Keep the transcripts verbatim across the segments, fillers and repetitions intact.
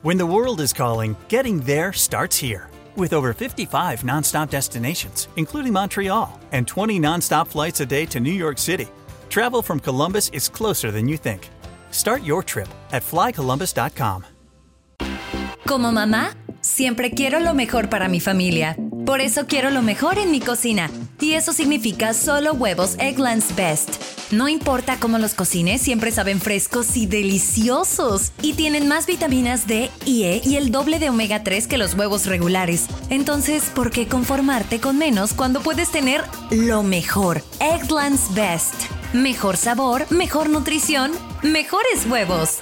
When the world is calling, getting there starts here. With over fifty-five nonstop destinations, including Montreal, and twenty nonstop flights a day to New York City, travel from Columbus is closer than you think. Start your trip at fly columbus dot com. Como mamá, siempre quiero lo mejor para mi familia. Por eso quiero lo mejor en mi cocina. Y eso significa solo huevos Eggland's Best. No importa cómo los cocines, siempre saben frescos y deliciosos. Y tienen más vitaminas D y E y el doble de omega tres que los huevos regulares. Entonces, ¿por qué conformarte con menos cuando puedes tener lo mejor? Eggland's Best. Mejor sabor, mejor nutrición, mejores huevos.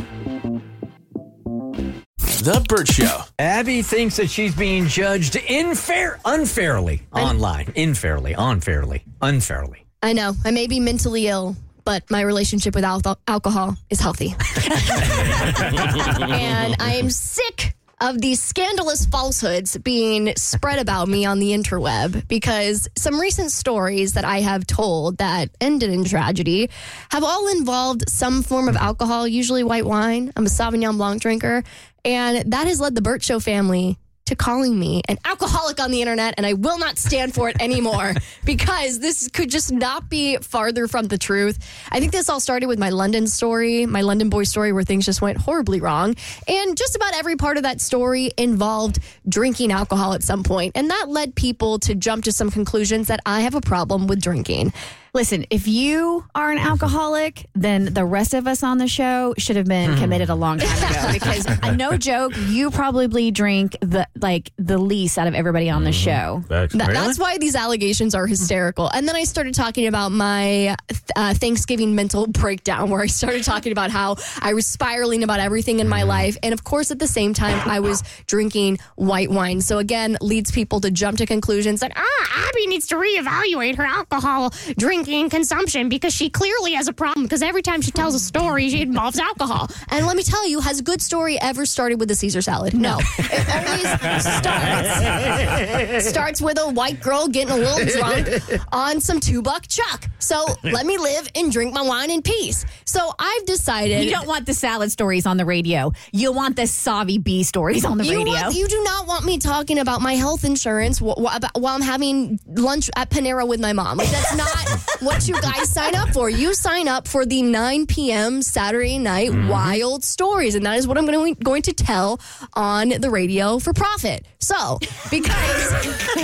The Burt Show. Abby thinks that she's being judged unfair, unfairly online. Unfairly, unfairly, unfairly. I know. I may be mentally ill, but my relationship with al- alcohol is healthy. And I am sick of these scandalous falsehoods being spread about me on the interweb, because some recent stories that I have told that ended in tragedy have all involved some form of alcohol, usually white wine. I'm a Sauvignon Blanc drinker, and that has led the Burt Show family to calling me an alcoholic on the internet, and I will not stand for it anymore because this could just not be farther from the truth. I think this all started with my London story, my London boy story, where things just went horribly wrong. And just about every part of that story involved drinking alcohol at some point. And that led people to jump to some conclusions that I have a problem with drinking. Listen, if you are an alcoholic, then the rest of us on the show should have been committed a long time ago. Because uh, no joke, you probably drink the like the least out of everybody on the show. That's, Th- really? that's why these allegations are hysterical. And then I started talking about my uh, Thanksgiving mental breakdown, where I started talking about how I was spiraling about everything in my life. And of course, at the same time, I was drinking white wine. So again, leads people to jump to conclusions that, ah, Abby needs to reevaluate her alcohol drinking consumption because she clearly has a problem, because every time she tells a story, she involves alcohol. And let me tell you, has a good story ever started with a Caesar salad? No. It always starts, starts with a white girl getting a little drunk on some two-buck chuck. So let me live and drink my wine in peace. So I've decided... You don't want the salad stories on the radio. You want the Savi B stories on the you radio. Want, you do not want me talking about my health insurance wh- wh- about, while I'm having lunch at Panera with my mom. Like, that's not what you guys sign up for. You sign up for the nine p.m. Saturday night mm-hmm. wild stories, and that is what I'm going to, going to tell on the radio for profit. So, because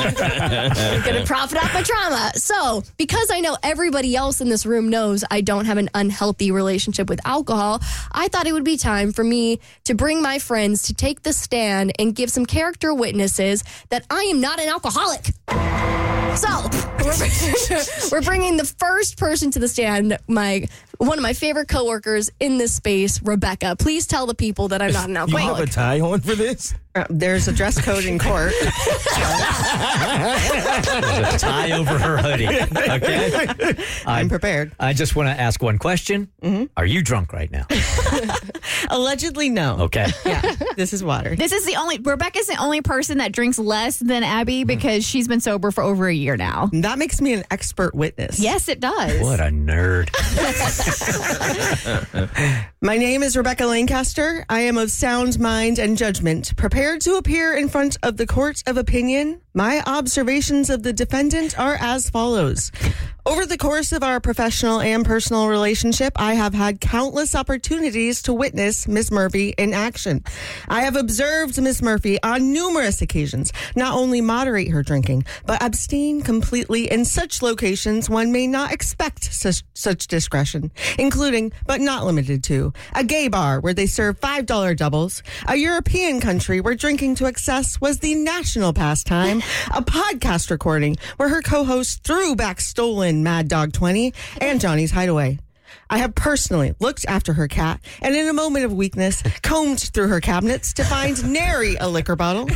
I'm going to profit off my trauma. So, because I know everybody else in this room knows I don't have an unhealthy relationship with alcohol, I thought it would be time for me to bring my friends to take the stand and give some character witnesses that I am not an alcoholic. So, we're, we're bringing the first person to the stand, my one of my favorite coworkers in this space, Rebecca. Please tell the people that I'm not an alcoholic. You have a tie on for this? Uh, there's a dress code in court. There's a tie over her hoodie. Okay? I'm I, prepared. I just want to ask one question. Mm-hmm. Are you drunk right now? Allegedly, no. Okay. Yeah, this is water. This is the only, Rebecca's the only person that drinks less than Abby because she's been sober for over a year now. That makes me an expert witness. Yes, it does. What a nerd. My name is Rebecca Lancaster. I am of sound mind and judgment, prepared to appear in front of the court of opinion. My observations of the defendant are as follows. Over the course of our professional and personal relationship, I have had countless opportunities to witness Miss Murphy in action. I have observed Miss Murphy on numerous occasions not only moderate her drinking, but abstain completely in such locations one may not expect such, such discretion, including, but not limited to, a gay bar where they serve five dollar doubles, a European country where drinking to excess was the national pastime, a podcast recording where her co-host threw back stolen Mad Dog twenty, and Johnny's Hideaway. I have personally looked after her cat and in a moment of weakness combed through her cabinets to find nary a liquor bottle.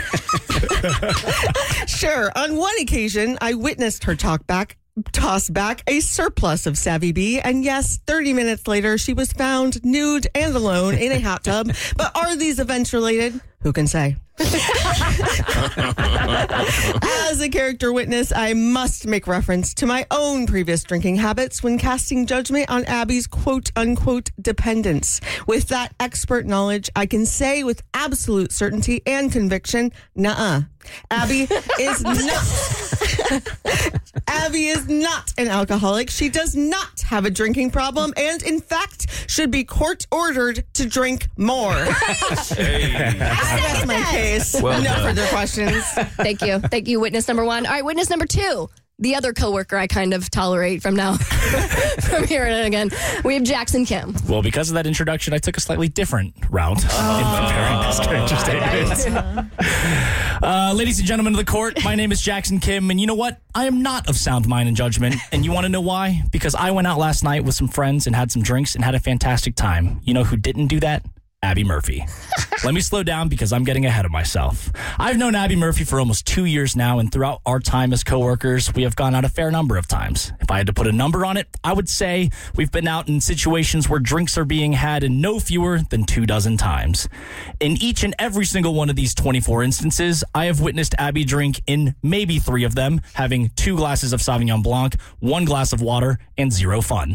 Sure, on one occasion, I witnessed her talk back, toss back a surplus of Savvy B, and yes, thirty minutes later, she was found nude and alone in a hot tub. But are these events related? Who can say? As a character witness, I must make reference to my own previous drinking habits when casting judgment on Abby's quote-unquote dependence. With that expert knowledge, I can say with absolute certainty and conviction, nuh-uh. Abby is not. Abby is not an alcoholic. She does not have a drinking problem and, in fact, should be court-ordered to drink more. Hey. That's my case. Well no done. further questions. Thank you. Thank you, witness number one. All right, witness number two. The other coworker I kind of tolerate from now, from here and again. We have Jackson Kim. Well, because of that introduction, I took a slightly different route oh. in preparing this character statement. Uh, ladies and gentlemen of the court, my name is Jackson Kim, and you know what? I am not of sound mind and judgment, and you want to know why? Because I went out last night with some friends and had some drinks and had a fantastic time. You know who didn't do that? Abby Murphy. Let me slow down because I'm getting ahead of myself. I've known Abby Murphy for almost two years now, and throughout our time as coworkers, we have gone out a fair number of times. If I had to put a number on it, I would say we've been out in situations where drinks are being had in no fewer than two dozen times. In each and every single one of these twenty-four instances, I have witnessed Abby drink in maybe three of them, having two glasses of Sauvignon Blanc, one glass of water, and zero fun.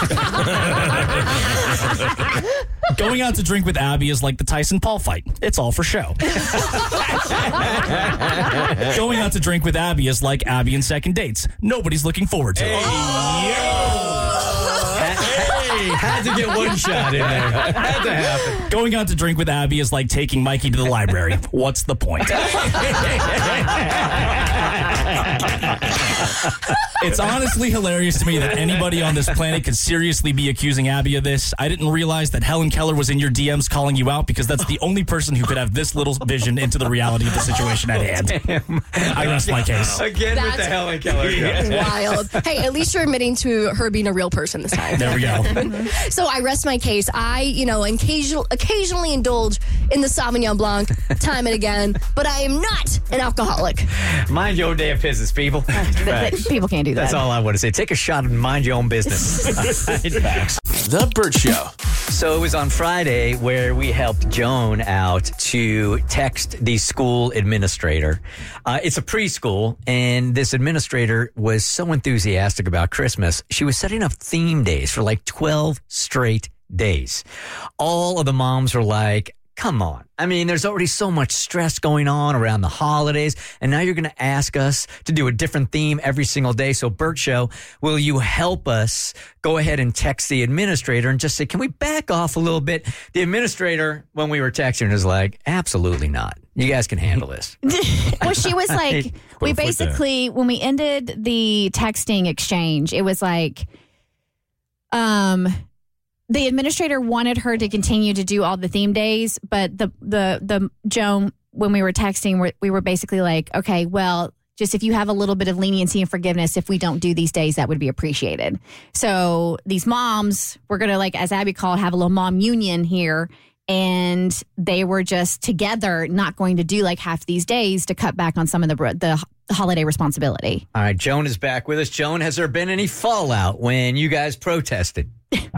Going out to drink with Abby is like the Tyson Paul fight. It's all for show. Going out to drink with Abby is like Abby and second dates. Nobody's looking forward to it. Hey, had to get one shot in there. Had to happen. Going out to drink with Abby is like taking Mikey to the library. What's the point? It's honestly hilarious to me that anybody on this planet could seriously be accusing Abby of this. I didn't realize that Helen Keller was in your D Ms calling you out because that's the only person who could have this little vision into the reality of the situation at hand. Damn. I rest my case. Again That's with the Helen Keller. Wild. Hey, at least you're admitting to her being a real person this time. There we go. So I rest my case. I, you know, occasional, occasionally indulge in the Sauvignon Blanc time and again, but I am not an alcoholic. Mind your own damn business, people. Facts. People can't do that. That's all I want to say. Take a shot and mind your own business. Facts. The Burt Show. So it was on Friday where we helped Joan out to text the school administrator. Uh, it's a preschool, and this administrator was so enthusiastic about Christmas. She was setting up theme days for like twelve straight days. All of the moms were like, come on. I mean, there's already so much stress going on around the holidays, and now you're going to ask us to do a different theme every single day. So, Burt Show, will you help us go ahead and text the administrator and just say, can we back off a little bit? The administrator, when we were texting, was like, absolutely not. You guys can handle this. Well, she was like, we basically, when we ended the texting exchange, it was like, um... the administrator wanted her to continue to do all the theme days, but the the the Joan, when we were texting, we we were basically like, okay, well, just if you have a little bit of leniency and forgiveness, if we don't do these days, that would be appreciated. So these moms, we're gonna, like, as Abby called, have a little mom union here, and they were just together, not going to do like half these days to cut back on some of the the holiday responsibility. All right, Joan is back with us. Joan, has there been any fallout when you guys protested?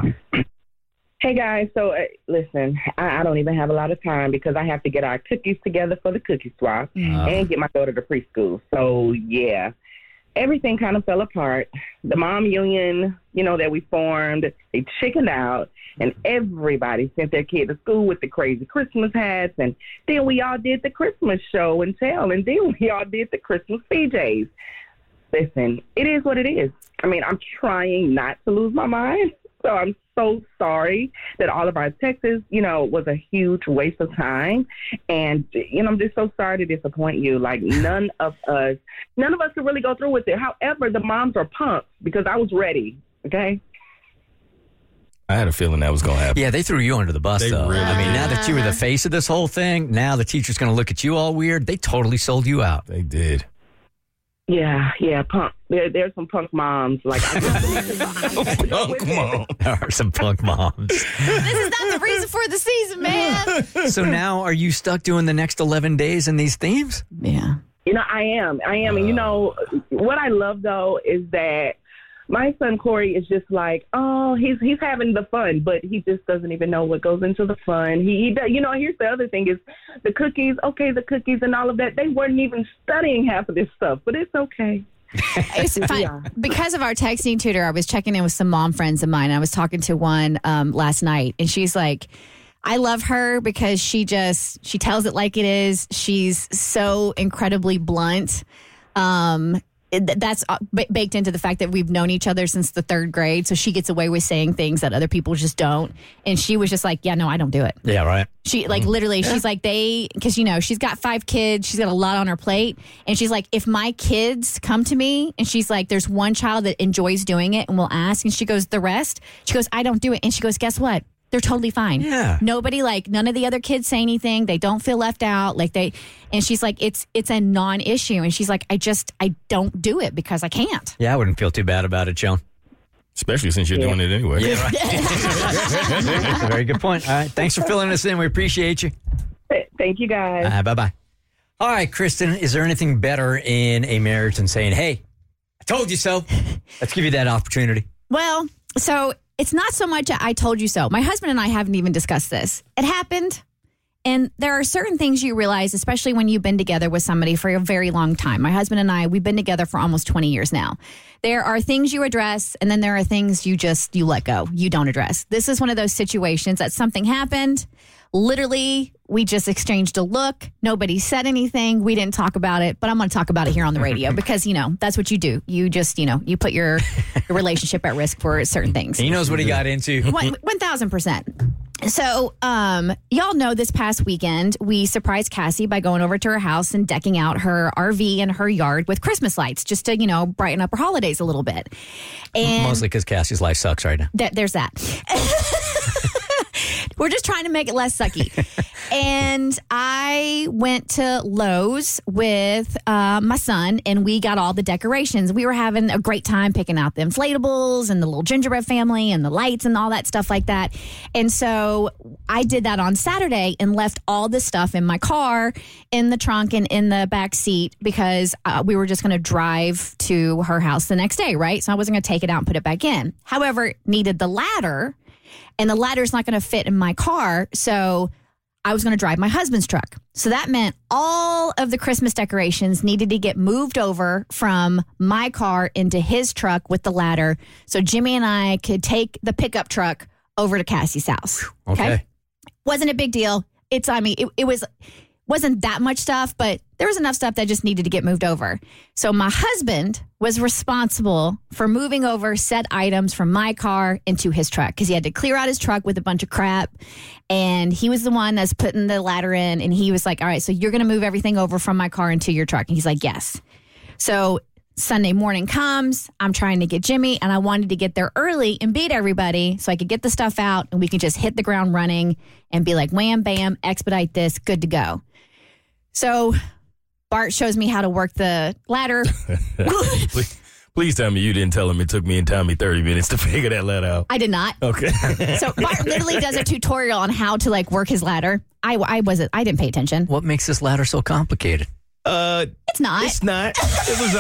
Hey, guys. So, uh, listen, I, I don't even have a lot of time because I have to get our cookies together for the cookie swap Oh. and get my daughter to preschool. So, yeah, everything kind of fell apart. The mom union, you know, that we formed, they chickened out, and everybody sent their kid to school with the crazy Christmas hats. And then we all did the Christmas show and tell, and then we all did the Christmas P Js. Listen, it is what it is. I mean, I'm trying not to lose my mind. So I'm so sorry that all of our texts, you know, was a huge waste of time. And, you know, I'm just so sorry to disappoint you. Like, none of us, none of us could really go through with it. However, the moms are pumped because I was ready, okay? I had a feeling that was going to happen. Yeah, they threw you under the bus, They though. really I mean, did. now that you were the face of this whole thing, now the teacher's going to look at you all weird. They totally sold you out. They did. Yeah, yeah, punk. There, there's some punk moms. Like, I Oh, come on. There are some punk moms. This is not the reason for the season, man. So now are you stuck doing the next eleven days in these themes? Yeah. You know, I am. I am. And, you know, what I love, though, is that My son Corey is just like, oh, he's he's having the fun, but he just doesn't even know what goes into the fun. He, he does, you know, here's the other thing is the cookies, okay, the cookies and all of that, they weren't even studying half of this stuff, but it's okay. It's fine. Yeah. Because of our texting tutor, I was checking in with some mom friends of mine. I was talking to one um, last night, and she's like, I love her because she just, she tells it like it is. She's so incredibly blunt. Um, it, that's b- baked into the fact that we've known each other since the third grade. So she gets away with saying things that other people just don't. And she was just like, yeah, no, I don't do it. Yeah, right. She like literally, yeah. She's like, they, because, you know, she's got five kids. She's got a lot on her plate. And she's like, if my kids come to me and she's like, there's one child that enjoys doing it and will ask. And she goes, the rest, she goes, I don't do it. And she goes, guess what? They're totally fine. Yeah. Nobody, like, none of the other kids say anything. They don't feel left out. Like, they, and she's like, it's it's a non-issue. And she's like, I just, I don't do it because I can't. Yeah, I wouldn't feel too bad about it, Joan. Especially since you're yeah. doing it anyway. Yeah, right. Very good point. All right. Thanks for filling us in. We appreciate you. Thank you, guys. Uh, bye-bye. All right, Kristen, is there anything better in a marriage than saying, hey, I told you so? Let's give you that opportunity. Well, so it's not so much a, I told you so. My husband and I haven't even discussed this. It happened. And there are certain things you realize, especially when you've been together with somebody for a very long time. My husband and I, we've been together for almost twenty years now. There are things you address, and then there are things you just, you let go. You don't address. This is one of those situations that something happened. Literally, we just exchanged a look. Nobody said anything. We didn't talk about it, but I'm going to talk about it here on the radio because, you know, that's what you do. You just, you know, you put your, your relationship at risk for certain things. He knows what he got into. One, one thousand percent. So, um, y'all know this past weekend, we surprised Cassie by going over to her house and decking out her R V and her yard with Christmas lights just to, you know, brighten up her holidays a little bit. And mostly because Cassie's life sucks right now. Th- there's that. We're just trying to make it less sucky. And I went to Lowe's with uh, my son, and we got all the decorations. We were having a great time picking out the inflatables and the little gingerbread family and the lights and all that stuff like that. And so I did that on Saturday and left all the stuff in my car, in the trunk and in the back seat because uh, we were just going to drive to her house the next day, right? So I wasn't going to take it out and put it back in. However, needed the ladder. And the ladder's not going to fit in my car, so I was going to drive my husband's truck. So that meant all of the Christmas decorations needed to get moved over from my car into his truck with the ladder so Jimmy and I could take the pickup truck over to Cassie's house. Okay. okay. Wasn't a big deal. It's, I mean, it, it was... wasn't that much stuff, but there was enough stuff that just needed to get moved over. So my husband was responsible for moving over said items from my car into his truck because he had to clear out his truck with a bunch of crap. And he was the one that's putting the ladder in. And he was like, all right, so you're going to move everything over from my car into your truck. And he's like, yes. So Sunday morning comes, I'm trying to get Jimmy, and I wanted to get there early and beat everybody so I could get the stuff out and we can just hit the ground running and be like, wham, bam, expedite this, good to go. So Bart shows me how to work the ladder. please, please tell me you didn't tell him it took me and Tommy thirty minutes to figure that ladder out. I did not. Okay. So Bart literally does a tutorial on how to like work his ladder. I, I wasn't, I didn't pay attention. What makes this ladder so complicated? Uh, it's not. It's not. It was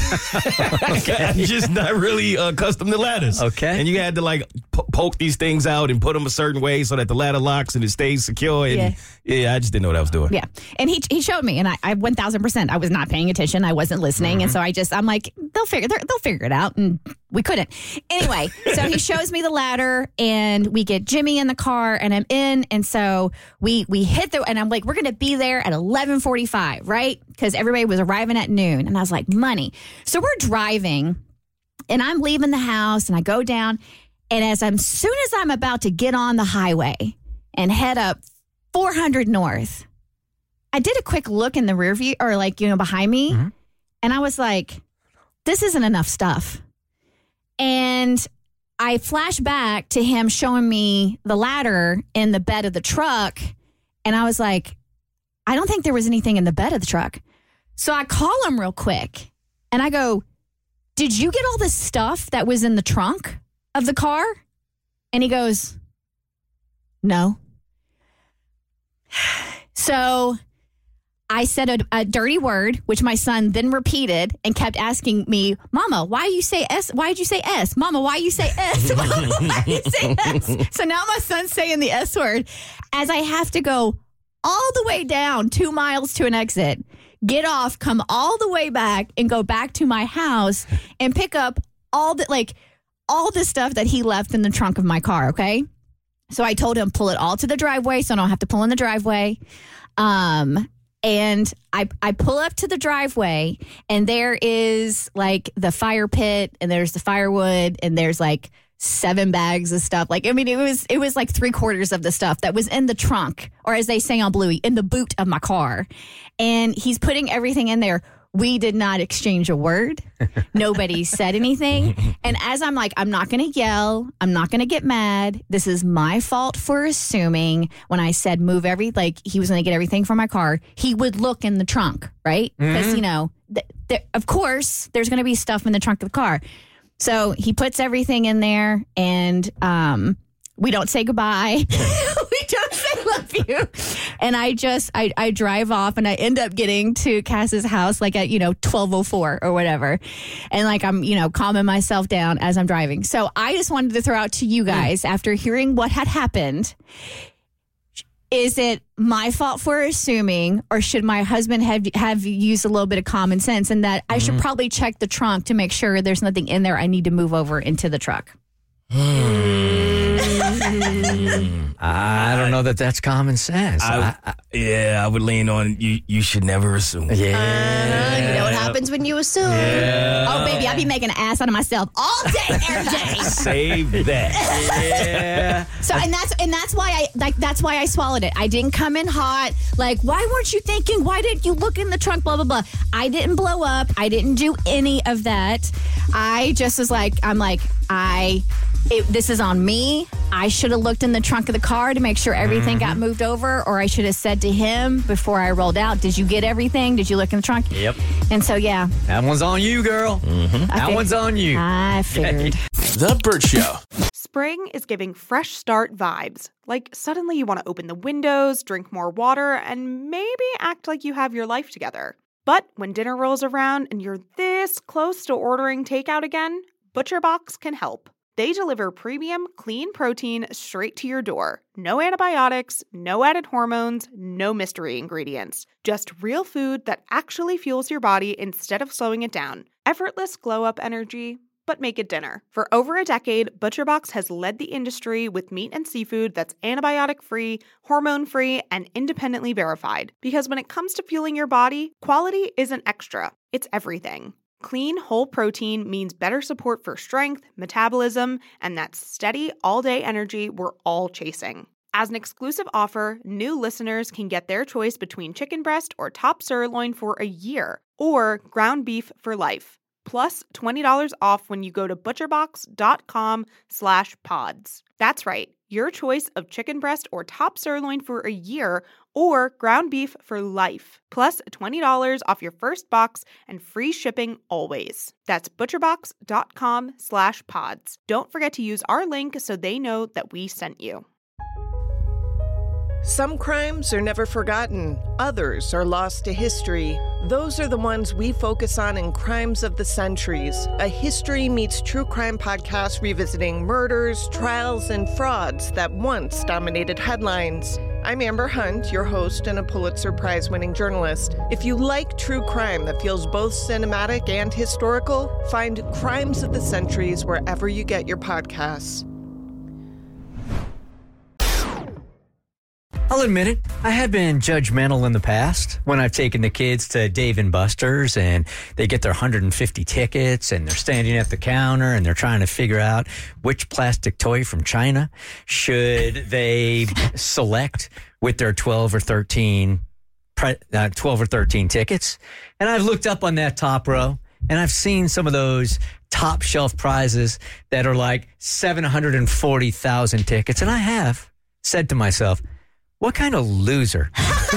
us. Okay. I'm just not really uh, accustomed to ladders. Okay. And you had to like po- poke these things out and put them a certain way so that the ladder locks and it stays secure. And yeah, yeah I just didn't know what I was doing. Yeah. And he he showed me, and I, I one thousand percent I was not paying attention. I wasn't listening. Mm-hmm. And so I just, I'm like, they'll figure, they'll figure it out. And we couldn't. Anyway, so he shows me the ladder, and we get Jimmy in the car, and I'm in. And so we we hit the, and I'm like, we're going to be there at eleven forty-five, right? Because everybody was arriving at noon. And I was like, money. So we're driving, and I'm leaving the house, and I go down. And as I'm soon as I'm about to get on the highway and head up four hundred north, I did a quick look in the rear view, or like, you know, behind me. Mm-hmm. And I was like, this isn't enough stuff. And I flash back to him showing me the ladder in the bed of the truck. And I was like, I don't think there was anything in the bed of the truck. So I call him real quick and I go, did you get all the stuff that was in the trunk of the car? And he goes, no. So I said a, a dirty word, which my son then repeated and kept asking me, Mama, why you say S? Why did you say S? Mama, why you say S? Mama, why you say S? So now my son's saying the S word as I have to go all the way down two miles to an exit, get off, come all the way back and go back to my house and pick up all the, like, all the stuff that he left in the trunk of my car. Okay. So I told him, pull it all to the driveway so I don't have to pull in the driveway. Um, And I I pull up to the driveway, and there is like the fire pit, and there's the firewood, and there's like seven bags of stuff. Like, I mean, it was it was like three quarters of the stuff that was in the trunk, or as they say on Bluey, in the boot of my car. And he's putting everything in there. We did not exchange a word. Nobody said anything. And as I'm like, I'm not going to yell. I'm not going to get mad. This is my fault for assuming when I said move every, like he was going to get everything from my car, he would look in the trunk, right? Because, mm-hmm. you know, th- th- of course, there's going to be stuff in the trunk of the car. So he puts everything in there, and um, we don't say goodbye. We don't say love you. And I just, I, I drive off, and I end up getting to Cass's house like at, you know, twelve oh four or whatever. And like I'm, you know, calming myself down as I'm driving. So I just wanted to throw out to you guys, after hearing what had happened, is it my fault for assuming, or should my husband have have used a little bit of common sense, and that I should probably check the trunk to make sure there's nothing in there I need to move over into the truck? I don't know that that's common sense. I, I, I, yeah, I would lean on you. You should never assume. Yeah. Uh, you know what happens when you assume? Yeah. Oh, baby, I be making an ass out of myself all day, every day. Save that. Yeah. So, and that's and that's why I like that's why I swallowed it. I didn't come in hot. Like, why weren't you thinking? Why didn't you look in the trunk? Blah blah blah. I didn't blow up. I didn't do any of that. I just was like, I'm like, I. It, this is on me. I should have looked in the trunk of the car to make sure everything mm-hmm. got moved over, or I should have said to him before I rolled out, did you get everything? Did you look in the trunk? Yep. And so, yeah. That one's on you, girl. Mm-hmm. That fig- one's on you. I figured. The Bert Show. Spring is giving fresh start vibes. Like suddenly you want to open the windows, drink more water, and maybe act like you have your life together. But when dinner rolls around and you're this close to ordering takeout again, ButcherBox can help. They deliver premium, clean protein straight to your door. No antibiotics, no added hormones, no mystery ingredients. Just real food that actually fuels your body instead of slowing it down. Effortless glow-up energy, but make it dinner. For over a decade, ButcherBox has led the industry with meat and seafood that's antibiotic-free, hormone-free, and independently verified. Because when it comes to fueling your body, quality isn't extra, it's everything. Clean, whole protein means better support for strength, metabolism, and that steady, all-day energy we're all chasing. As an exclusive offer, new listeners can get their choice between chicken breast or top sirloin for a year, or ground beef for life, plus twenty dollars off when you go to butcherbox.com slash pods. That's right, your choice of chicken breast or top sirloin for a year, or ground beef for life, plus twenty dollars off your first box and free shipping always. That's butcherbox.com slash pods. Don't forget to use our link so they know that we sent you. Some crimes are never forgotten. Others are lost to history. Those are the ones we focus on in Crimes of the Centuries, a history meets true crime podcast revisiting murders, trials, and frauds that once dominated headlines. I'm Amber Hunt, your host and a Pulitzer Prize-winning journalist. If you like true crime that feels both cinematic and historical, find Crimes of the Centuries wherever you get your podcasts. I'll admit it, I have been judgmental in the past when I've taken the kids to Dave and Buster's and they get their one hundred fifty tickets and they're standing at the counter and they're trying to figure out which plastic toy from China should they select with their twelve or thirteen, uh, twelve or thirteen tickets. And I've looked up on that top row and I've seen some of those top shelf prizes that are like seven hundred forty thousand tickets. And I have said to myself, what kind of loser spends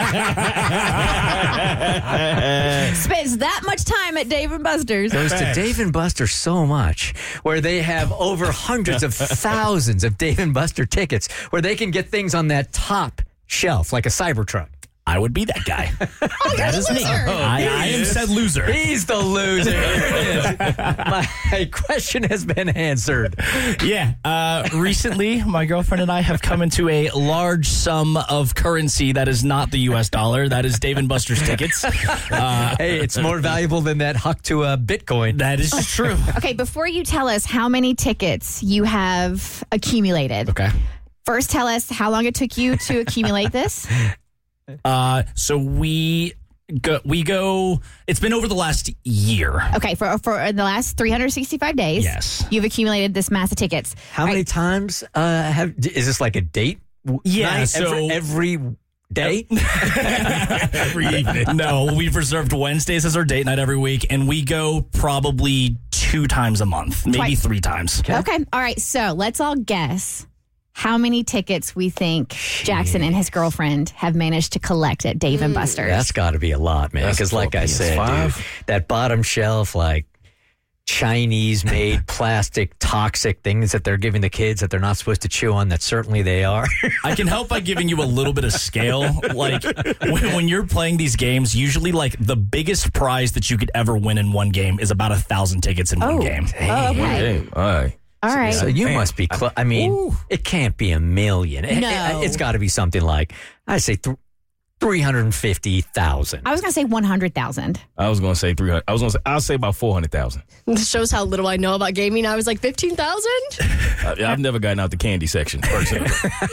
that much time at Dave and Buster's? Goes to Dave and Buster's so much, where they have over hundreds of thousands of Dave and Buster tickets, where they can get things on that top shelf, like a Cybertruck. I would be that guy. Oh, that you're is the me. loser. I, I am said loser. He's the loser. My question has been answered. Yeah. Uh, recently, my girlfriend and I have come into a large sum of currency that is not the U S dollar. That is Dave and Buster's tickets. Uh, Hey, it's more valuable than that huck to a Bitcoin. that is true. Okay, before you tell us how many tickets you have accumulated, Okay. first tell us how long it took you to accumulate this. Uh, so we go, we go, it's been over the last year. Okay, for for the last three hundred sixty-five days, Yes. you've accumulated this mass of tickets. How many times uh, have? Is this like a date? Yeah, night so- every, every day. Every evening. No, we've reserved Wednesdays as our date night every week, and we go probably two times a month, maybe Twice. three times. Okay, all right, so let's all guess how many tickets we think Jackson and his girlfriend have managed to collect at Dave and Buster's. That's got to be a lot, man. That's Because, like for I said, P S five. dude, that bottom shelf, like Chinese-made plastic toxic things that they're giving the kids that they're not supposed to chew on. That certainly they are. I can help by giving you a little bit of scale. Like when, when you're playing these games, usually like the biggest prize that you could ever win in one game is about a thousand tickets in one game. Oh, okay. Hey, all right. All right. So you Man. must be. Cl- I mean, Ooh. it can't be a million. It, No. it, has got to be something like I say th- three hundred fifty thousand. I was going to say one hundred thousand. I was gonna say three hundred. I was gonna say I'll say about four hundred thousand. This shows how little I know about gaming. I was like fifteen thousand. I've never gotten out the candy section personally.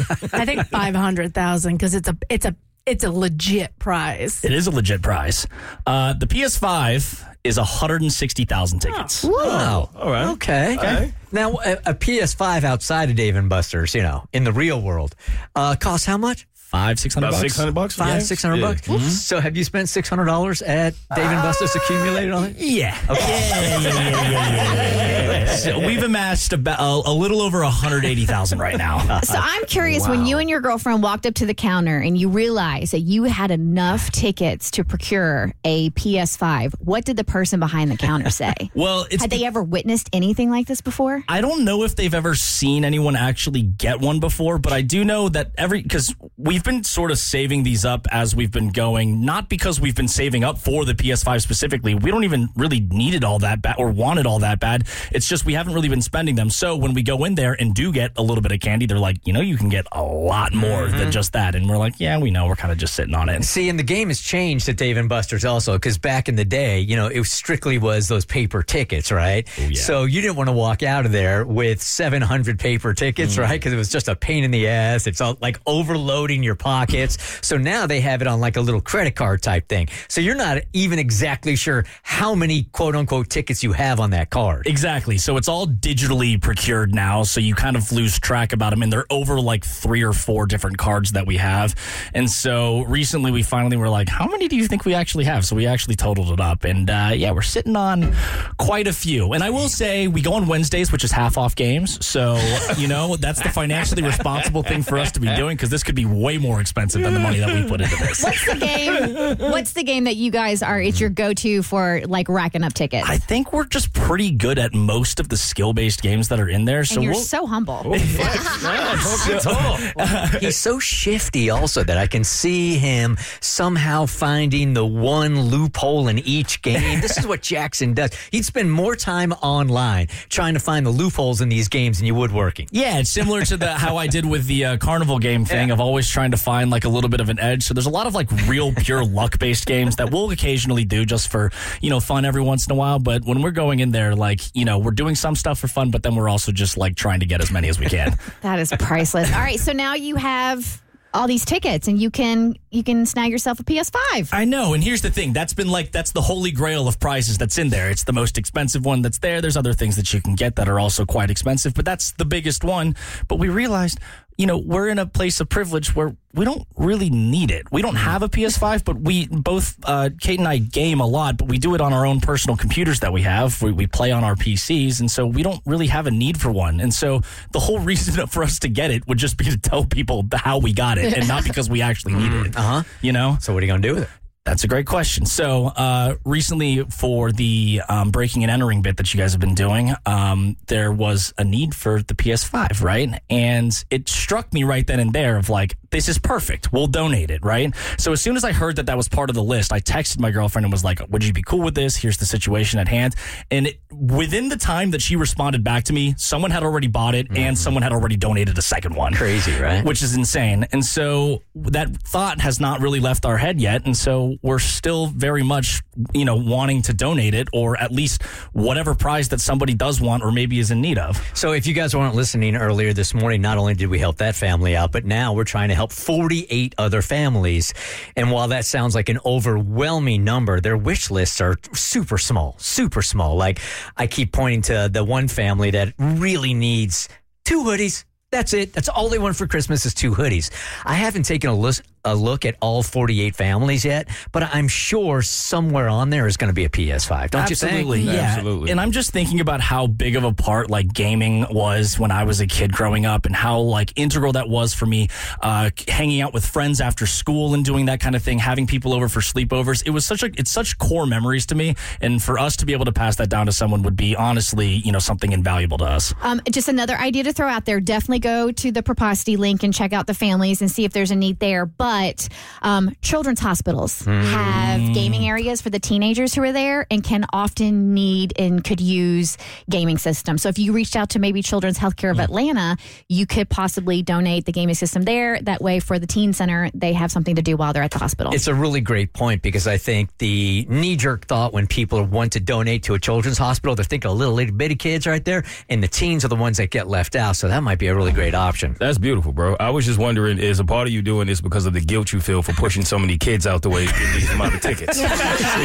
I think five hundred thousand because it's a it's a it's a legit prize. It is a legit prize. Uh, the P S five is one hundred sixty thousand tickets. Wow. All right. Okay. All right. Now, a, a P S five outside of Dave and Buster's, you know, in the real world, uh, costs how much? Five, six hundred About bucks. six hundred bucks. Five, Yeah. six hundred Yeah. bucks. So, have you spent six hundred dollars at Dave and Buster's accumulated on it? Yeah. Okay. Yeah, yeah, yeah, yeah, yeah, yeah, yeah. So we've amassed about a, a little over one hundred eighty thousand right now. So I'm curious, when you and your girlfriend walked up to the counter and you realized that you had enough tickets to procure a P S five, what did the person behind the counter say? Well, it's Had they ever witnessed anything like this before? I don't know if they've ever seen anyone actually get one before, but I do know that every because we've been sort of saving these up as we've been going, not because we've been saving up for the P S five specifically. We don't even really need it all that bad or want it all that bad. It's just we haven't really been spending them. So when we go in there and do get a little bit of candy, they're like, you know, you can get a lot more Mm-hmm. than just that. And we're like, yeah, we know. We're kind of just sitting on it. See, and the game has changed at Dave and Buster's also because back in the day, you know, it strictly was those paper tickets, right? Oh, yeah. So you didn't want to walk out of there with seven hundred paper tickets, Mm. right? Because it was just a pain in the ass. It's all like overloading your pockets. So now they have it on like a little credit card type thing. So you're not even exactly sure how many quote unquote tickets you have on that card. Exactly. So it's all digitally procured now. So you kind of lose track about them. And they're over like three or four different cards that we have. And so recently we finally were like, how many do you think we actually have? So we actually totaled it up. And uh, yeah, we're sitting on quite a few. And I will say we go on Wednesdays, which is half off games. So, you know, that's the financially responsible thing for us to be doing because this could be way more expensive than the money that we put into this. What's the game? What's the game that you guys are? It's your go-to for like racking up tickets. I think we're just pretty good at most of the skill-based games that are in there. So and you're we'll, so humble. He's so shifty also that I can see him somehow finding the one loophole in each game. This is what Jackson does. He'd spend more time online trying to find the loopholes in these games than you would working. Yeah, it's similar to the how I did with the uh, carnival game thing of always trying to find like a little bit of an edge. So there's a lot of like real pure luck based games that we'll occasionally do just for, you know, fun every once in a while. But when we're going in there, like, you know, we're doing some stuff for fun, but then we're also just like trying to get as many as we can. That is priceless. All right, so now you have all these tickets and you can you can snag yourself a P S five. I know, and here's the thing. That's been like, that's the holy grail of prizes that's in there. It's the most expensive one that's there. There's other things that you can get that are also quite expensive, but that's the biggest one. But we realized, you know, we're in a place of privilege where we don't really need it. We don't have a P S five, but we both, uh, Kate and I game a lot, but we do it on our own personal computers that we have. We, we play on our P Cs, and so we don't really have a need for one. And so the whole reason for us to get it would just be to tell people how we got it and not because we actually needed it. Uh-huh. You know? So what are you going to do with it? That's a great question. So uh, recently for the um, breaking and entering bit that you guys have been doing, um, there was a need for the P S five, right? And it struck me right then and there of like, this is perfect. We'll donate it, right? So as soon as I heard that that was part of the list, I texted my girlfriend and was like, would you be cool with this? Here's the situation at hand. And it, within the time that she responded back to me, someone had already bought it mm-hmm. and someone had already donated a second one. Crazy, right? Which is insane. And so that thought has not really left our head yet. And so we're still very much, you know, wanting to donate it, or at least whatever prize that somebody does want or maybe is in need of. So if you guys weren't listening earlier this morning, not only did we help that family out, but now we're trying to help forty-eight other families. And while that sounds like an overwhelming number, their wish lists are super small, super small. Like I keep pointing to the one family that really needs two hoodies. That's it. That's all they want for Christmas is two hoodies. I haven't taken a look, a look at all forty-eight families yet, but I'm sure somewhere on there is going to be a P S five. Don't Absolutely, you think? yeah. Absolutely. And I'm just thinking about how big of a part like gaming was when I was a kid growing up, and how like integral that was for me, uh, hanging out with friends after school and doing that kind of thing, having people over for sleepovers. It was such a, it's such core memories to me. And for us to be able to pass that down to someone would be honestly, you know, something invaluable to us. Um, just another idea to throw out there. Definitely go to the Proposity link and check out the families and see if there's a need there. But um, children's hospitals mm. have gaming areas for the teenagers who are there and can often need and could use gaming systems. So if you reached out to maybe Children's Healthcare of mm. Atlanta, you could possibly donate the gaming system there. That way for the teen center, they have something to do while they're at the hospital. It's a really great point, because I think the knee-jerk thought when people want to donate to a children's hospital, they're thinking of little itty bitty kids right there, and the teens are the ones that get left out. So that might be a really great option. That's beautiful, bro. I was just wondering, is a part of you doing this because of the guilt you feel for pushing so many kids out the way to get these amount of tickets? I,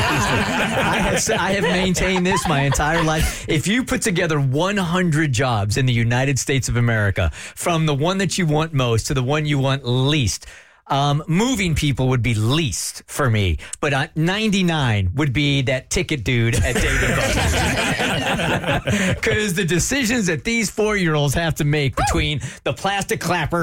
have, I have maintained this my entire life. If you put together one hundred jobs in the United States of America, from the one that you want most to the one you want least, Um, moving people would be least for me, but uh, ninety-nine would be that ticket dude at Dave and Buster's. Because the decisions that these four-year-olds have to make between the plastic clapper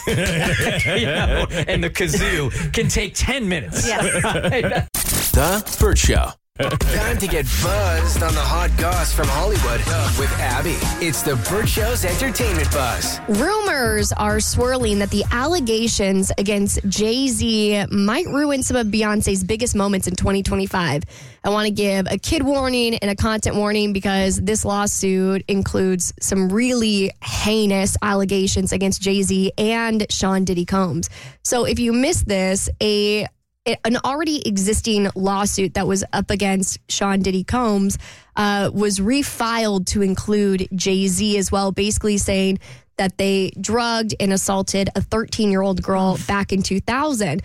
you know, and the kazoo can take ten minutes. Yes. The Burt Show. Time to get buzzed on the hot goss from Hollywood with Abby. It's the Burt Show's entertainment buzz. Rumors are swirling that the allegations against Jay-Z might ruin some of Beyonce's biggest moments in twenty twenty-five. I want to give a kid warning and a content warning, because this lawsuit includes some really heinous allegations against Jay-Z and Sean Diddy Combs. So if you missed this, a an already existing lawsuit that was up against Sean Diddy Combs uh, was refiled to include Jay-Z as well, basically saying that they drugged and assaulted a thirteen-year-old girl back in two thousand.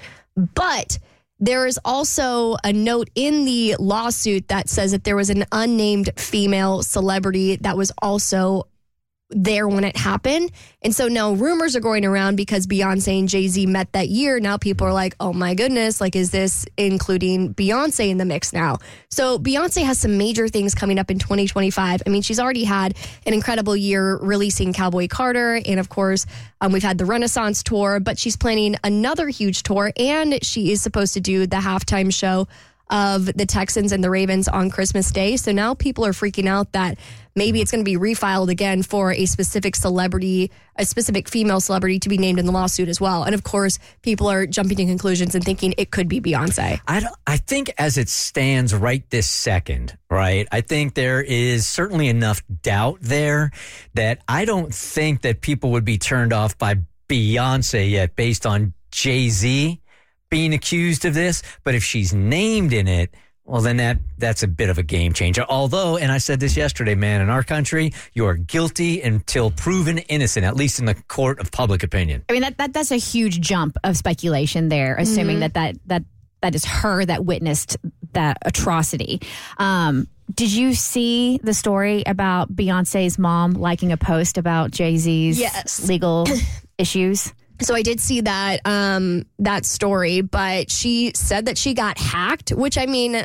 But there is also a note in the lawsuit that says that there was an unnamed female celebrity that was also there when it happened. And so now rumors are going around because Beyonce and Jay-Z met that year. Now people are like, oh my goodness, like, is this including Beyonce in the mix now? So Beyonce has some major things coming up in twenty twenty-five. I mean, she's already had an incredible year releasing Cowboy Carter. And of course, um, we've had the Renaissance tour, but she's planning another huge tour. And she is supposed to do the halftime show of the Texans and the Ravens on Christmas Day. So now people are freaking out that maybe it's going to be refiled again for a specific celebrity, a specific female celebrity to be named in the lawsuit as well. And of course, people are jumping to conclusions and thinking it could be Beyonce. I, don't, I think as it stands right this second, right, I think there is certainly enough doubt there that I don't think that people would be turned off by Beyonce yet based on Jay-Z being accused of this. But if she's named in it, well, then that that's a bit of a game changer. Although, and I said this yesterday, man, in our country, you are guilty until proven innocent, at least in the court of public opinion. I mean, that, that that's a huge jump of speculation there, assuming mm-hmm. that, that that that is her that witnessed that atrocity. Um, did you see the story about Beyonce's mom liking a post about Jay-Z's yes. legal issues? So I did see that um, that story, but she said that she got hacked, which, I mean,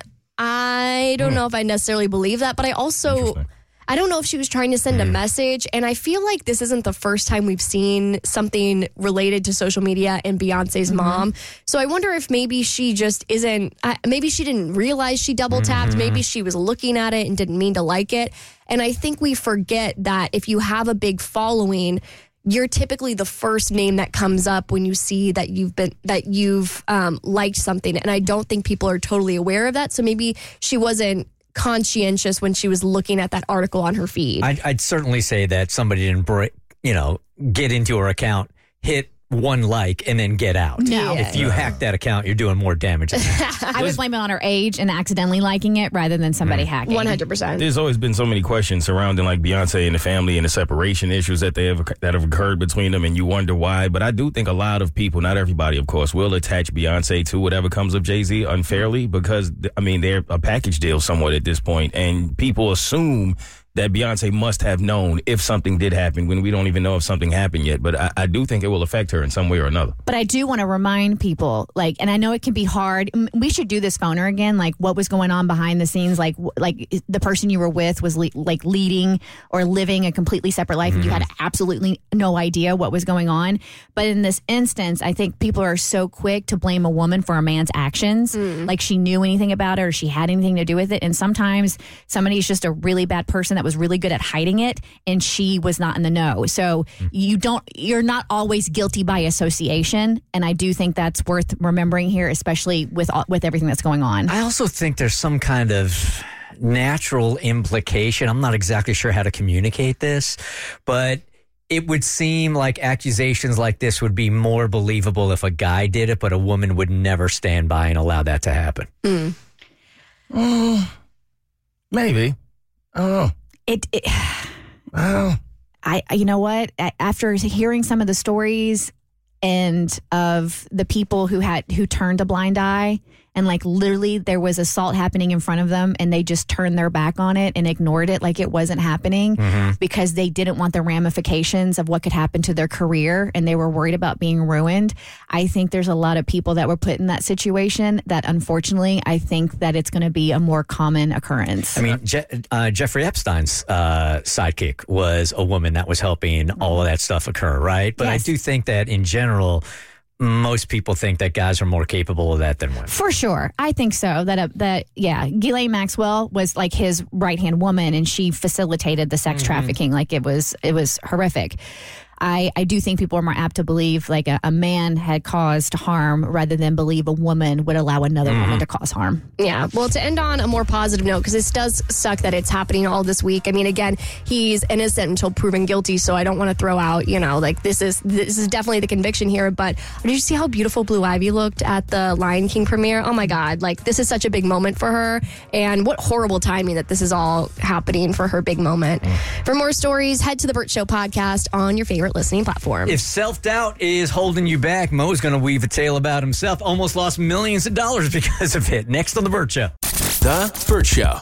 I don't mm. know if I necessarily believe that, but I also, I don't know if she was trying to send mm. a message. And I feel like this isn't the first time we've seen something related to social media and Beyonce's mm-hmm. mom. So I wonder if maybe she just isn't, uh, maybe she didn't realize she double tapped. Mm-hmm. Maybe she was looking at it and didn't mean to like it. And I think we forget that if you have a big following, you're typically the first name that comes up when you see that you've been that you've um, liked something, and I don't think people are totally aware of that. So maybe she wasn't conscientious when she was looking at that article on her feed. I'd, I'd certainly say that somebody didn't, break, you know, get into her account, hit one like, and then get out. No. If you hack that account, you're doing more damage than that. I would blame it on her age and accidentally liking it rather than somebody Mm. hacking. one hundred percent. There's always been so many questions surrounding like Beyonce and the family and the separation issues that they have that have occurred between them, and you wonder why. But I do think a lot of people, not everybody, of course, will attach Beyonce to whatever comes of Jay-Z unfairly because, I mean, they're a package deal somewhat at this point, and people assume that Beyonce must have known if something did happen when we don't even know if something happened yet. But I, I do think it will affect her in some way or another. But I do want to remind people, like, and I know it can be hard. M- We should do this phoner again, like what was going on behind the scenes, like w- like the person you were with was le- like leading or living a completely separate life, and you had absolutely no idea what was going on. But in this instance, I think people are so quick to blame a woman for a man's actions, like she knew anything about it or she had anything to do with it. And sometimes somebody's just a really bad person that was really good at hiding it, and she was not in the know. So you don't, you're not always guilty by association, and I do think that's worth remembering here, especially with all- with everything that's going on. I also think there's some kind of natural implication. I'm not exactly sure how to communicate this, but it would seem like accusations like this would be more believable if a guy did it, but a woman would never stand by and allow that to happen. Mm. Mm, maybe. I don't know. It, it Well, I, I- you know what? A- After hearing some of the stories and of the people who had who turned a blind eye, and like literally there was assault happening in front of them, and they just turned their back on it and ignored it like it wasn't happening because they didn't want the ramifications of what could happen to their career, and they were worried about being ruined. I think there's a lot of people that were put in that situation that, unfortunately, I think that it's going to be a more common occurrence. I mean, Je- uh, Jeffrey Epstein's uh, sidekick was a woman that was helping all of that stuff occur, right? But Yes. I do think that in general, most people think that guys are more capable of that than women. For sure. I think so. That, uh, that yeah, Ghislaine Maxwell was like his right-hand woman, and she facilitated the sex trafficking. Like it was, it was horrific. I, I do think people are more apt to believe like a, a man had caused harm rather than believe a woman would allow another woman to cause harm. Yeah. Well, to end on a more positive note, because this does suck that it's happening all this week. I mean, again, he's innocent until proven guilty, so I don't want to throw out, you know, like this is this is definitely the conviction here. But did you see how beautiful Blue Ivy looked at the Lion King premiere? Oh my God! Like this is such a big moment for her, and what horrible timing that this is all happening for her big moment. For more stories, head to the Burt Show podcast on your favorite listening platform. If self-doubt is holding you back, Mo's going to weave a tale about himself. Almost lost millions of dollars because of it. Next on The Burt Show. The Burt Show.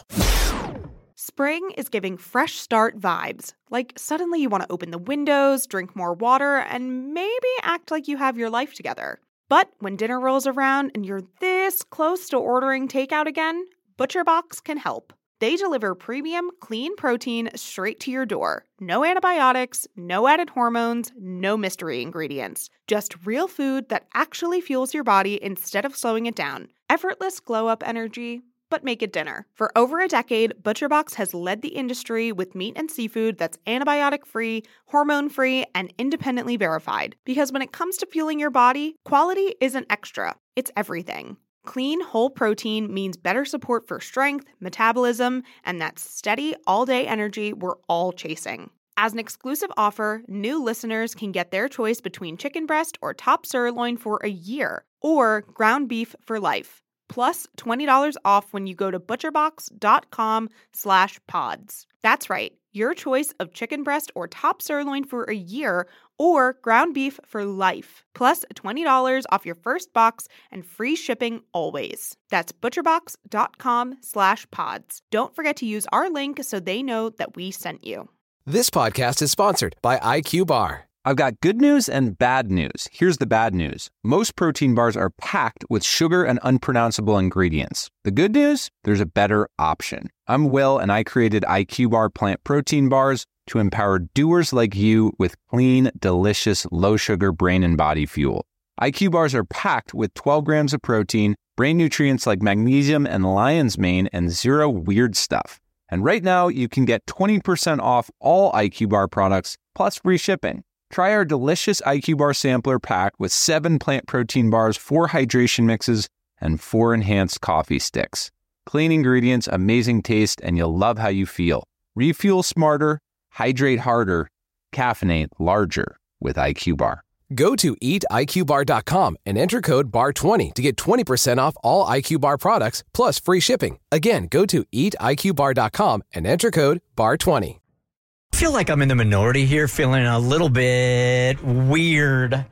Spring is giving fresh start vibes. Like suddenly you want to open the windows, drink more water, and maybe act like you have your life together. But when dinner rolls around and you're this close to ordering takeout again, ButcherBox can help. They deliver premium, clean protein straight to your door. No antibiotics, no added hormones, no mystery ingredients. Just real food that actually fuels your body instead of slowing it down. Effortless glow-up energy, but make it dinner. For over a decade, ButcherBox has led the industry with meat and seafood that's antibiotic-free, hormone-free, and independently verified. Because when it comes to fueling your body, quality isn't extra, it's everything. Clean, whole protein means better support for strength, metabolism, and that steady, all-day energy we're all chasing. As an exclusive offer, new listeners can get their choice between chicken breast or top sirloin for a year, or ground beef for life, plus twenty dollars off when you go to butcherbox.com slash pods. That's right, your choice of chicken breast or top sirloin for a year, or ground beef for life, plus twenty dollars off your first box and free shipping always. That's butcherbox.com slash pods. Don't forget to use our link so they know that we sent you. This podcast is sponsored by I Q Bar. I've got good news and bad news. Here's the bad news. Most protein bars are packed with sugar and unpronounceable ingredients. The good news? There's a better option. I'm Will, and I created I Q Bar plant protein bars to empower doers like you with clean, delicious, low-sugar brain and body fuel. I Q Bars are packed with twelve grams of protein, brain nutrients like magnesium and lion's mane, and zero weird stuff. And right now, you can get twenty percent off all I Q Bar products, plus free shipping. Try our delicious I Q Bar Sampler pack with seven plant protein bars, four hydration mixes, and four enhanced coffee sticks. Clean ingredients, amazing taste, and you'll love how you feel. Refuel smarter, hydrate harder, caffeinate larger with I Q Bar. Go to eat I Q bar dot com and enter code B A R twenty to get twenty percent off all I Q Bar products plus free shipping. Again, go to eat I Q bar dot com and enter code B A R twenty. I feel like I'm in the minority here, feeling a little bit weird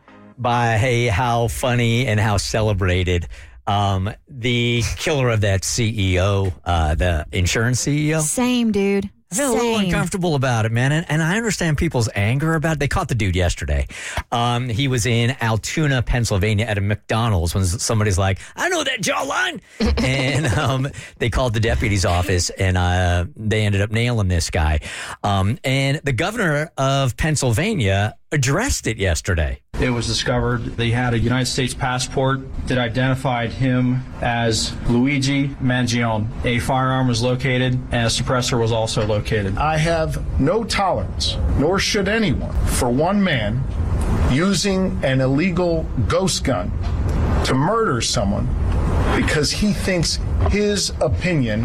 by how funny and how celebrated um, the killer of that C E O, uh, the insurance C E O. Same, dude. I feel a little uncomfortable about it, man. And, and I understand people's anger about it. They caught the dude yesterday. Um, he was in Altoona, Pennsylvania at a McDonald's when somebody's like, I know that jawline. and um, they called the deputy's office and uh, they ended up nailing this guy. Um, and the governor of Pennsylvania addressed it yesterday. It was discovered that he had a United States passport that identified him as Luigi Mangione. A firearm was located and a suppressor was also located. I have no tolerance, nor should anyone, for one man using an illegal ghost gun to murder someone because he thinks his opinion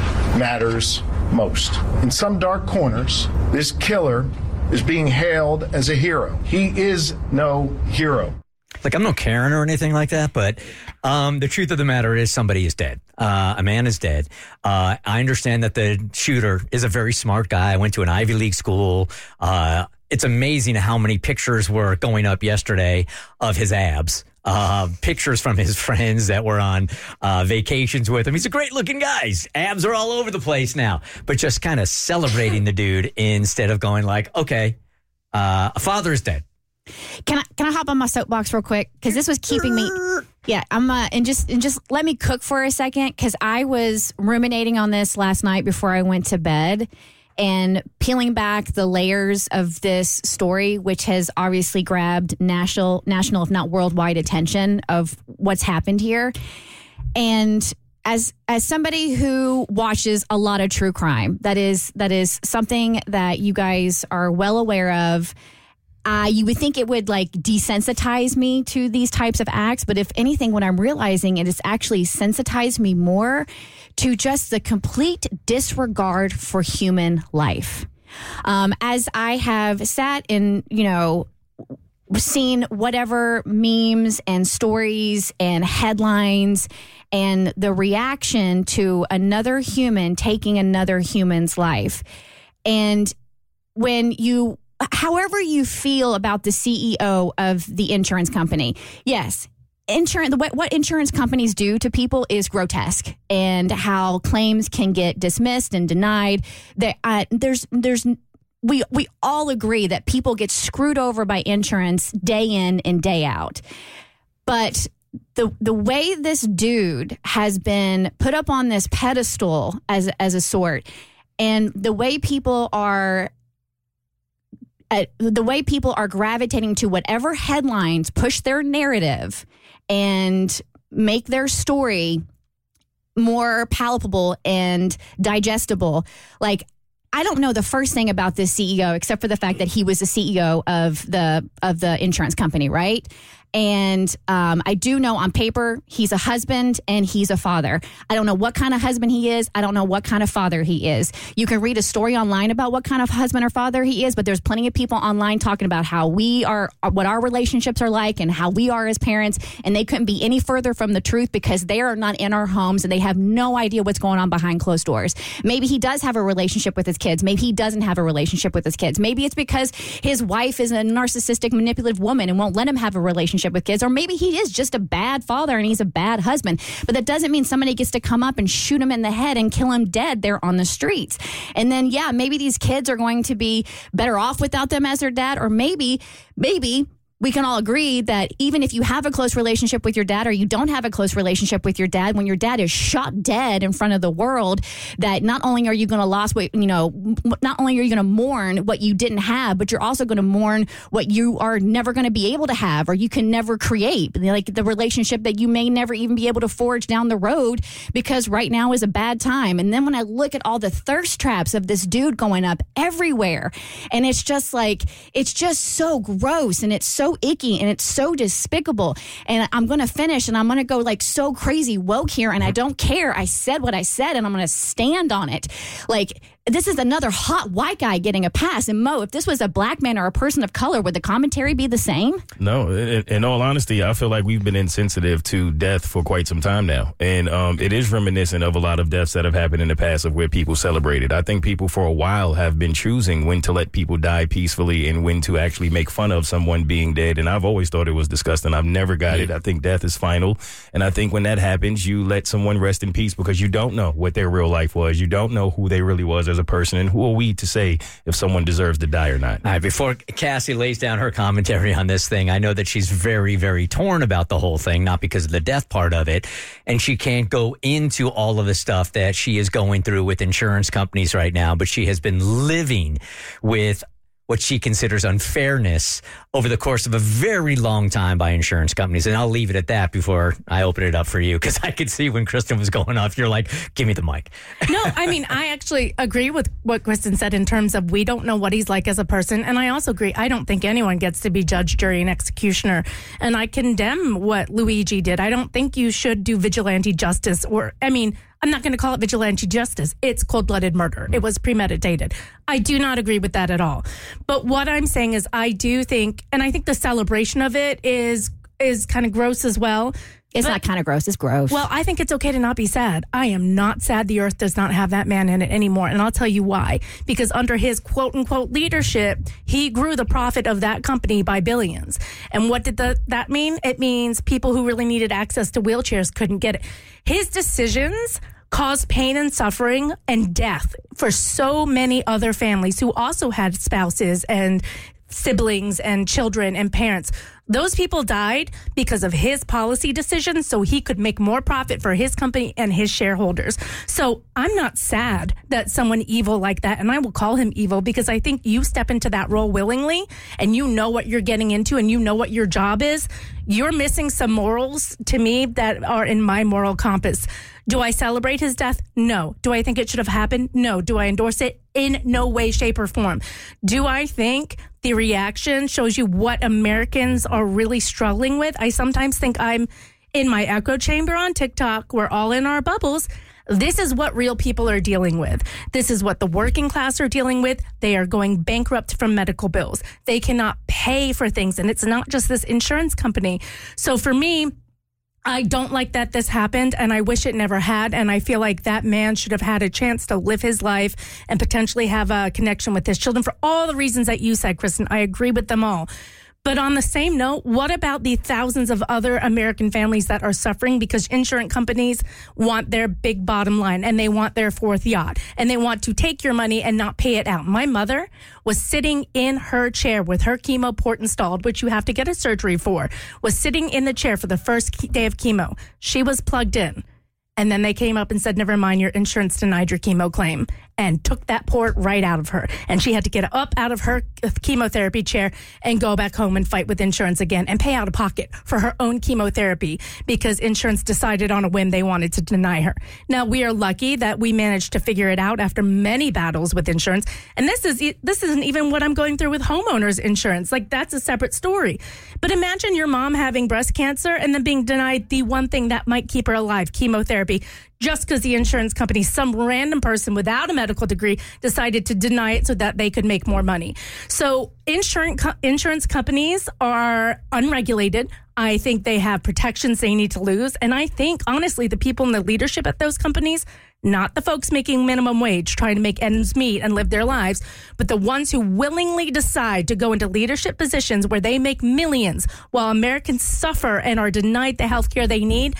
matters most. In some dark corners, this killer is being hailed as a hero. He is no hero. Like, I'm no Karen or anything like that, but um, the truth of the matter is somebody is dead. Uh, a man is dead. Uh, I understand that the shooter is a very smart guy. I went to an Ivy League school. Uh, it's amazing how many pictures were going up yesterday of his abs. Uh, pictures from his friends that were on uh, vacations with him. He's a great looking guy. His abs are all over the place now. But just kind of celebrating the dude instead of going like, okay, uh, a father is dead. Can I can I hop on my soapbox real quick? Because this was keeping me. Yeah, I'm uh, and just and just let me cook for a second because I was ruminating on this last night before I went to bed. And peeling back the layers of this story, which has obviously grabbed national, national, if not worldwide attention of what's happened here. And as as somebody who watches a lot of true crime, that is that is something that you guys are well aware of. Uh, you would think it would like desensitize me to these types of acts. But if anything, what I'm realizing it has actually sensitized me more to just the complete disregard for human life. Um, as I have sat and, you know, seen whatever memes and stories and headlines and the reaction to another human taking another human's life. And when you however you feel about the C E O of the insurance company, yes, insurance. What, what insurance companies do to people is grotesque, and how claims can get dismissed and denied. That uh, there's there's we we all agree that people get screwed over by insurance day in and day out, but the the way this dude has been put up on this pedestal as as a sort, and the way people are. Uh, the way people are gravitating to whatever headlines push their narrative and make their story more palatable and digestible. Like, I don't know the first thing about this C E O except for the fact that he was the C E O of the of the insurance company, right? And um, I do know on paper he's a husband and he's a father. I don't know what kind of husband he is. I don't know what kind of father he is. You can read a story online about what kind of husband or father he is, but there's plenty of people online talking about how we are, what our relationships are like and how we are as parents, and they couldn't be any further from the truth because they are not in our homes and they have no idea what's going on behind closed doors. Maybe he does have a relationship with his kids. Maybe he doesn't have a relationship with his kids. Maybe it's because his wife is a narcissistic, manipulative woman and won't let him have a relationship with kids, or maybe he is just a bad father and he's a bad husband. But that doesn't mean somebody gets to come up and shoot him in the head and kill him dead there on the streets. And then, yeah, maybe these kids are going to be better off without them as their dad, or maybe, maybe we can all agree that even if you have a close relationship with your dad or you don't have a close relationship with your dad, when your dad is shot dead in front of the world, that not only are you going to lose what, you know, not only are you going to mourn what you didn't have, but you're also going to mourn what you are never going to be able to have or you can never create, like the relationship that you may never even be able to forge down the road because right now is a bad time. And then when I look at all the thirst traps of this dude going up everywhere, and it's just like, it's just so gross and it's so icky and it's so despicable. And I'm going to finish and I'm going to go like so crazy woke here and I don't care. I said what I said and I'm going to stand on it. Like, this is another hot white guy getting a pass. And Mo, if this was a black man or a person of color, would the commentary be the same? No. In, in all honesty, I feel like we've been insensitive to death for quite some time now. And um, it is reminiscent of a lot of deaths that have happened in the past of where people celebrated. I think people for a while have been choosing when to let people die peacefully and when to actually make fun of someone being dead. And I've always thought it was disgusting. I've never got it. I think death is final. And I think when that happens, you let someone rest in peace because you don't know what their real life was. You don't know who they really was as a person, and who are we to say if someone deserves to die or not? All right, before Cassie lays down her commentary on this thing, I know that she's very, very torn about the whole thing, not because of the death part of it, and she can't go into all of the stuff that she is going through with insurance companies right now, but she has been living with what she considers unfairness over the course of a very long time by insurance companies. And I'll leave it at that before I open it up for you, because I could see when Kristen was going off, you're like, give me the mic. No, I mean, I actually agree with what Kristen said in terms of we don't know what he's like as a person. And I also agree, I don't think anyone gets to be judge, jury, and executioner. And I condemn what Luigi did. I don't think you should do vigilante justice or, I mean, I'm not going to call it vigilante justice. It's cold-blooded murder. It was premeditated. I do not agree with that at all. But what I'm saying is I do think, and I think the celebration of it is is kind of gross as well. It's But- not kind of gross. It's gross. Well, I think it's okay to not be sad. I am not sad the earth does not have that man in it anymore. And I'll tell you why. Because under his quote unquote leadership, he grew the profit of that company by billions. And what did the, that mean? It means people who really needed access to wheelchairs couldn't get it. His decisions caused pain and suffering and death for so many other families who also had spouses and siblings and children and parents. Those people died because of his policy decisions so he could make more profit for his company and his shareholders. So I'm not sad that someone evil like that, and I will call him evil because I think you step into that role willingly and you know what you're getting into and you know what your job is. You're missing some morals to me that are in my moral compass. Do I celebrate his death? No. Do I think it should have happened? No. Do I endorse it? In no way, shape, or form. Do I think the reaction shows you what Americans are really struggling with? I sometimes think I'm in my echo chamber on TikTok. We're all in our bubbles. This is what real people are dealing with. This is what the working class are dealing with. They are going bankrupt from medical bills. They cannot pay for things. And it's not just this insurance company. So for me, I don't like that this happened, and I wish it never had. And I feel like that man should have had a chance to live his life and potentially have a connection with his children for all the reasons that you said, Kristen. I agree with them all. But on the same note, what about the thousands of other American families that are suffering because insurance companies want their big bottom line and they want their fourth yacht and they want to take your money and not pay it out? My mother was sitting in her chair with her chemo port installed, which you have to get a surgery for, was sitting in the chair for the first day of chemo. She was plugged in. And then they came up and said, never mind, your insurance denied your chemo claim, and took that port right out of her. And she had to get up out of her chemotherapy chair and go back home and fight with insurance again and pay out of pocket for her own chemotherapy because insurance decided on a whim they wanted to deny her. Now, we are lucky that we managed to figure it out after many battles with insurance. And this is this isn't even what I'm going through with homeowners insurance. Like, that's a separate story. But imagine your mom having breast cancer and then being denied the one thing that might keep her alive, chemotherapy, just because the insurance company, some random person without a medical degree, decided to deny it so that they could make more money. So insurance co- insurance companies are unregulated. I think they have protections they need to lose. And I think, honestly, the people in the leadership at those companies, not the folks making minimum wage, trying to make ends meet and live their lives, but the ones who willingly decide to go into leadership positions where they make millions while Americans suffer and are denied the health care they need,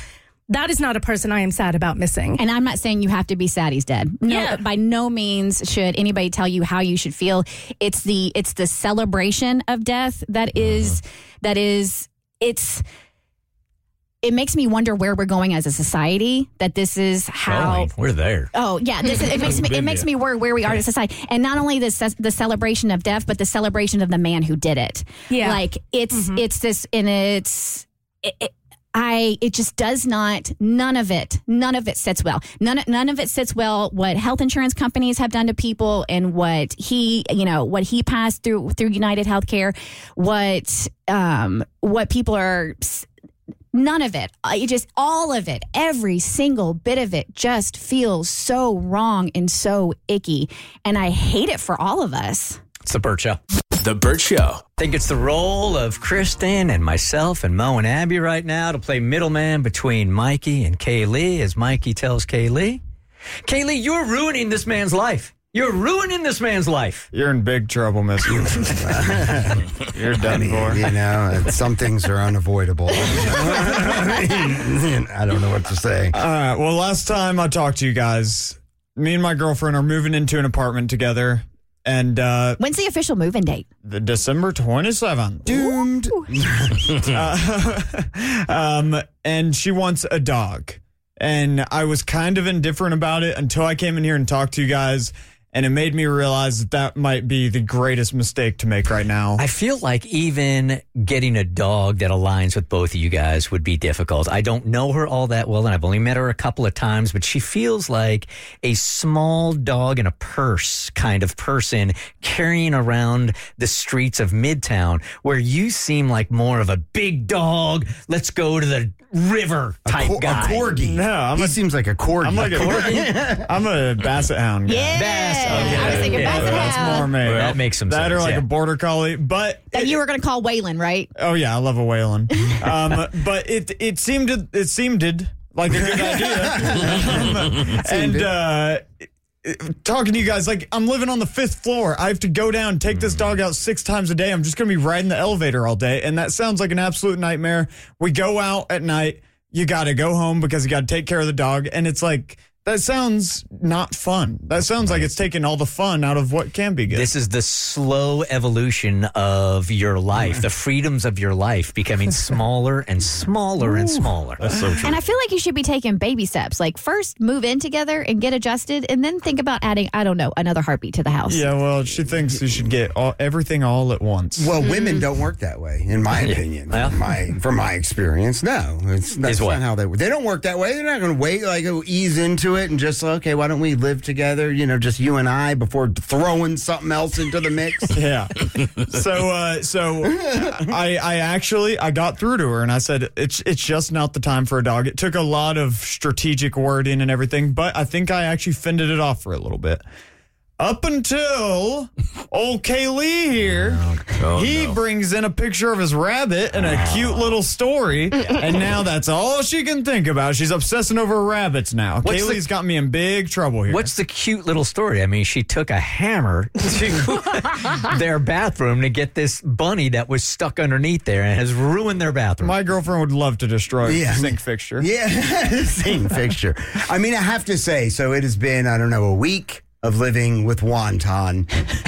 That is not a person I am sad about missing. And I'm not saying you have to be sad he's dead. No, Yeah. by no means should anybody tell you how you should feel. It's the it's the celebration of death that is that is it's it makes me wonder where we're going as a society, that this is how Going. We're there. Oh yeah, this is, it makes me it makes me worry where we are as a society, and not only the ce- the celebration of death, but the celebration of the man who did it. Yeah. like it's it's this, and it's it, it, I it just does not none of it none of it sits well. None none of it sits well. What health insurance companies have done to people, and what he you know what he passed through through United Healthcare, what um what people are. None of it. It just, all of it, every single bit of it just feels so wrong and so icky. And I hate it for all of us. It's the Burt Show. The Burt Show. I think it's the role of Kristen and myself and Mo and Abby right now to play middleman between Mikey and Kaylee, as Mikey tells Kaylee, Kaylee, you're ruining this man's life. You're ruining this man's life. You're in big trouble, miss. You're done I mean, for. You know, some things are unavoidable. I don't know what to say. All right. Well, last time I talked to you guys, me and my girlfriend are moving into an apartment together. And uh, when's the official move-in date? The December twenty-seventh. Doomed. uh, um, and she wants a dog. And I was kind of indifferent about it until I came in here and talked to you guys. And it made me realize that that might be the greatest mistake to make right now. I feel like even getting a dog that aligns with both of you guys would be difficult. I don't know her all that well, and I've only met her a couple of times, but she feels like a small dog in a purse kind of person carrying around the streets of Midtown, where you seem like more of a big dog, let's go to the river type a, cor- guy. A corgi. No, I'm he a, seems like a corgi. I'm like a corgi. I'm a basset hound guy. Yeah. Bass. Okay. I was thinking Yeah, Basset That's Hound. more me. Well, that makes some that sense. That or like yeah. a border collie, but That you were going to call Waylon, right? oh yeah, I love a Waylon. Um, but it it seemed it seemed like a good idea. Um, and uh, talking to you guys, like I'm living on the fifth floor. I have to go down, take this dog out six times a day. I'm just going to be riding the elevator all day, and that sounds like an absolute nightmare. We go out at night. You got to go home because you got to take care of the dog, and it's like. That sounds not fun. That sounds like it's taking all the fun out of what can be good. This is the slow evolution of your life, the freedoms of your life becoming smaller and smaller and smaller. That's so true. And I feel like you should be taking baby steps. Like first move in together and get adjusted, and then think about adding, I don't know, another heartbeat to the house. Yeah, well, she thinks you should get all, everything all at once. Well, women don't work that way, in my opinion. Well. from my from my experience, no, it's that's Is what? not how they work. They don't work that way. They're not going to wait, like go ease into it and just okay. Why don't we live together? You know, just you and I before throwing something else into the mix. Yeah. So, uh, so I, I actually, I got through to her and I said, it's, it's just not the time for a dog. It took a lot of strategic wording and everything, but I think I actually fended it off for a little bit. Up until old Kaylee here, Oh, he no. brings in a picture of his rabbit and a cute little story, and now that's all she can think about. She's obsessing over rabbits now. What's Kaylee's the- got me in big trouble here. What's the cute little story? I mean, she took a hammer to their bathroom to get this bunny that was stuck underneath there and has ruined their bathroom. My girlfriend would love to destroy Yeah. the sink fixture. Yeah, same fixture. I mean, I have to say, so it has been, I don't know, a week of living with Wonton.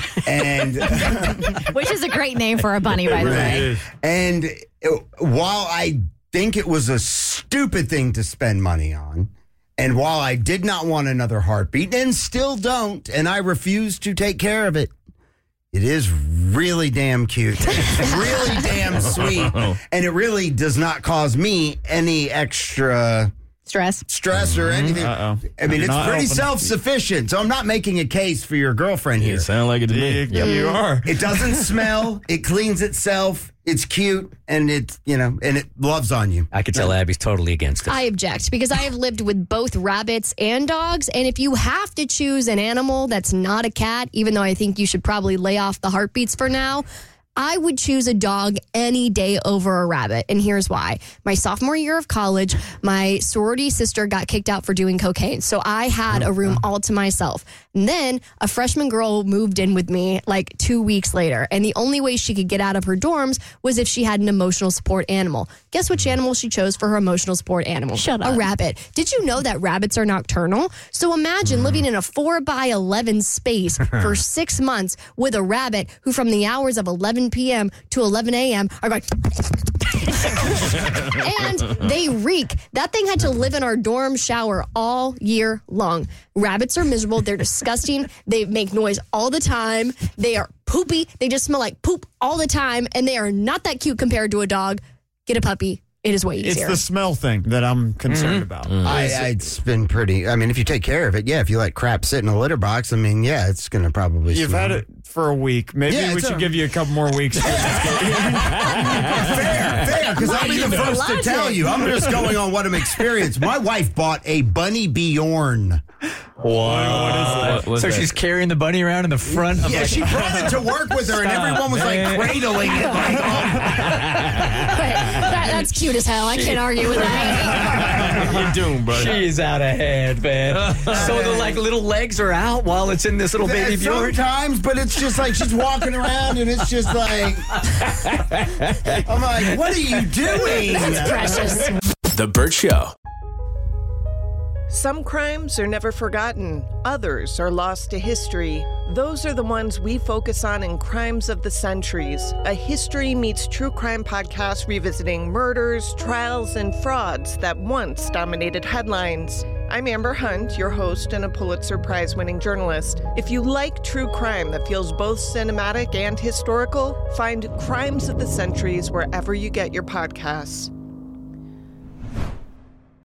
And Which is a great name for a bunny, by the way. and it- while I think it was a stupid thing to spend money on, and while I did not want another heartbeat and still don't, and I refuse to take care of it, it is really damn cute. It's really damn sweet. And it really does not cause me any extra Stress. stress or anything. Uh-oh. I mean, it's Not pretty open. self-sufficient. So I'm not making a case for your girlfriend Yeah, here. sound like it to me. Yeah, you are. It doesn't smell. It cleans itself. It's cute, and it you know, and it loves on you. I could tell Abby's totally against it. I object because I have lived with both rabbits and dogs. And if you have to choose an animal that's not a cat, even though I think you should probably lay off the heartbeats for now, I would choose a dog any day over a rabbit. And here's why. My sophomore year of college, my sorority sister got kicked out for doing cocaine. So I had a room all to myself. And then a freshman girl moved in with me like two weeks later. And the only way she could get out of her dorms was if she had an emotional support animal. Guess which animal she chose for her emotional support animal? Shut up. A rabbit. Did you know that rabbits are nocturnal? So imagine living in a four by eleven space for six months with a rabbit who from the hours of eleven p.m. to eleven a.m. are going... and they reek. That thing had to live in our dorm shower all year long. Rabbits are miserable. They're disgusting. They make noise all the time. They are poopy. They just smell like poop all the time. And they are not that cute compared to a dog. Get a puppy. It is way easier. It's the smell thing that I'm concerned about. Mm-hmm. I, I, it's been pretty. I mean, if you take care of it, yeah. If you let crap sit in a litter box, I mean, yeah, it's going to probably. You've smell. had it for a week. Maybe Yeah, we it's should a- give you a couple more weeks. fair, fair. Because I'll be the first to tell you. I'm just going on what I'm experienced. My wife bought a bunny Bjorn. Wow. What- what's so that? she's carrying the bunny around in the front of Yeah, like- she brought it to work with her, and everyone was like man. cradling it. Like, that, that's cute as hell. I can't argue with that. You're doomed, bro. She's out of hand, man. So the like little legs are out while it's in this little baby Bjorn. Sometimes, but it's just like she's walking around, and it's just like I'm like, what are you doing? That's precious. The Burt Show. Some crimes are never forgotten. Others are lost to history. Those are the ones we focus on in Crimes of the Centuries, a history meets true crime podcast revisiting murders, trials, and frauds that once dominated headlines. I'm Amber Hunt, your host and a Pulitzer Prize-winning journalist. If you like true crime that feels both cinematic and historical, find Crimes of the Centuries wherever you get your podcasts.